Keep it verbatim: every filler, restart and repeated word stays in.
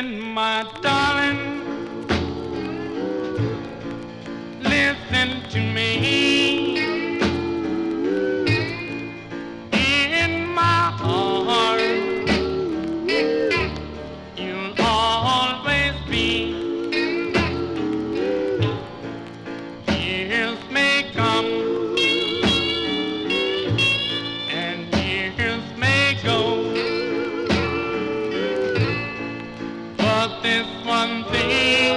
Listen, my darling, listen to me. In my heart, you'll always be. Years may come and years may go, but this one thing